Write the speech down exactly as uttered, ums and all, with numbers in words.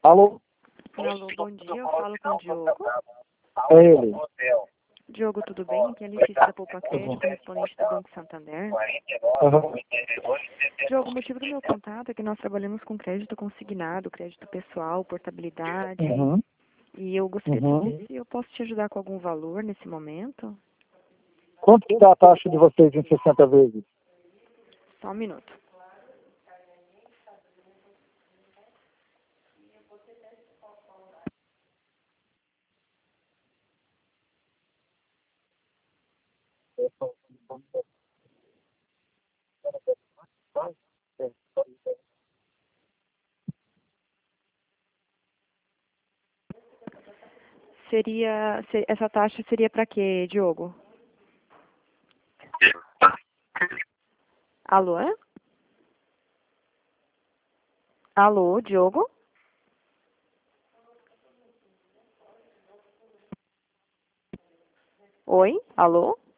Alô? Alô, bom dia, eu falo com o Diogo. É ele. Diogo, tudo bem? Aqui é a Letícia da Poupa Crédito, correspondente do Banco Santander. Uhum. Diogo, o motivo do meu contato é que nós trabalhamos com crédito consignado, crédito pessoal, portabilidade. Uhum. E eu gostaria Uhum. de saber se eu posso te ajudar com algum valor nesse momento. Quanto que está a taxa de vocês em sessenta vezes? Só um minuto. Seria, se- essa taxa seria para quê, Diogo? Alô? é? Alô, Diogo? Oi? Alô?